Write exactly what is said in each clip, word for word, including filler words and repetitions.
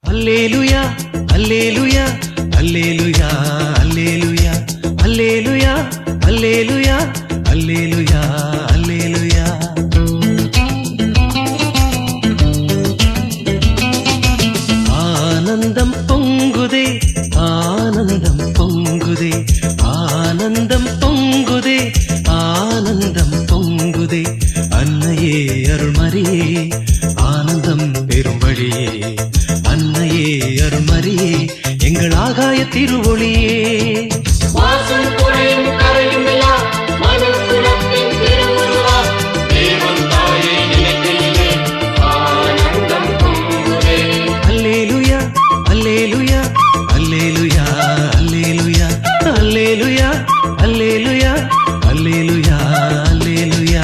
அல்லேலூயா அல்லேலூயா அல்லேலூயா அல்லேலூயா அல்லேலூயா அல்லேலூயா அல்லேலூயா அல்லேலூயா. ஆனந்தம் பொங்குதே ஆனந்தம் பொங்குதே ஆனந்தம் பொங்குதே ஆனந்தம் பொங்குதே. அன்னையே அருள்மரியே ஆனந்தம் பெரும் வழியே, அன்னையே அருள்மரியே எங்கள் ஆகாய திருவொளியே. அல்லேலூயா அல்லேலூயா அல்லேலூயா அல்லேலூயா அல்லேலூயா அல்லேலூயா அல்லேலூயா அல்லேலூயா.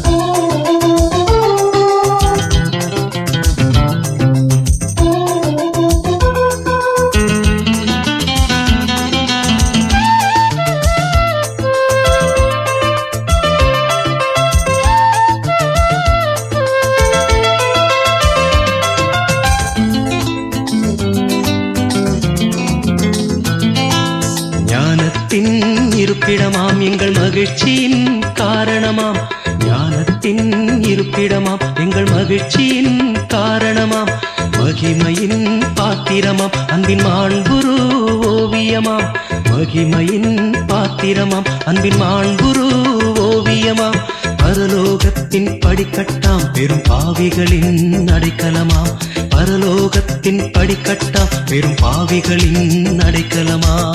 ஞானத்தின் இருப்பிடமாம் எங்கள் மகிழ்ச்சியின் காரணமாம், ஞானத்தின் இருப்பிடமாம் எங்கள் மகிழ்ச்சியின் காரணமாம். மகிமையின் பாத்திரமாம் அன்பின் மாண்புரு ஓவியமாம், மகிமையின் பாத்திரமாம் அன்பின் மாண்புரு ஓவியமாம். பரலோகத்தின் படிக்கட்டாம் பெரும் பாவிகளின் அடைக்கலமாம், பரலோகத்தின் படிக்கட்டாம் பெரும் பாவிகளின் அடைக்கலமாம்.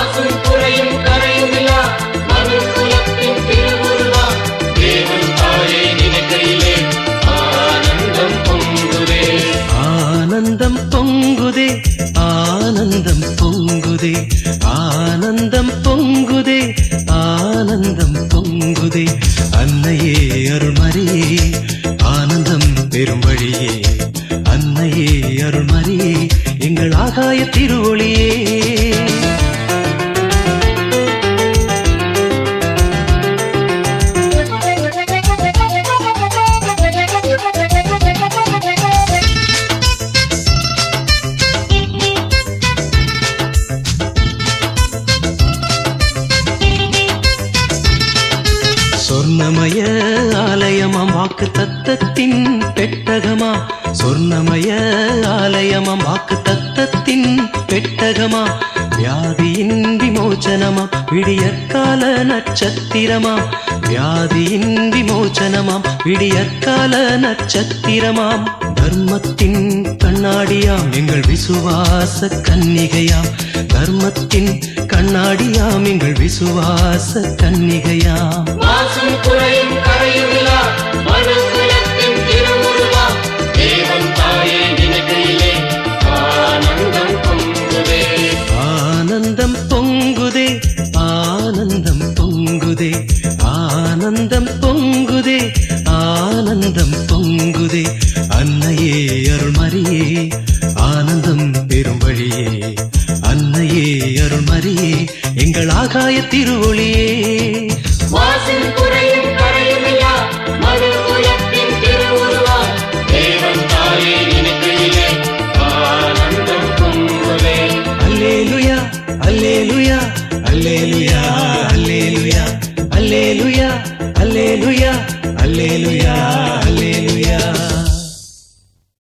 ஆனந்தம் பொங்குதே ஆனந்தம் பொங்குதே ஆனந்தம் பொங்குதே ஆனந்தம் பொங்குதே. அன்னையே அருள்மரியே ஆனந்தம் பெரும் வழியே, அன்னையே அருள்மரியே எங்கள் ஆகாய திருவொளியே. சொர்ணமய ஆலயமாம் வாக்கு தத்தத்தின் பெட்டகமா, சொர்ணமய ஆலயமாம் வாக்கு தத்தத்தின் பெட்டகமா. வியாதியின் விமோச்சனமாம் விடியற்கால நட்சத்திரமாம், வியாதியின் விமோச்சனமாம் விடியற்கால நட்சத்திரமாம். தர்மத்தின் கண்ணாடியாம் எங்கள் விசுவாச கன்னிகையாம், தர்மத்தின் கண்ணாடியாம் எங்கள் விசுவாச கன்னிகையாம்.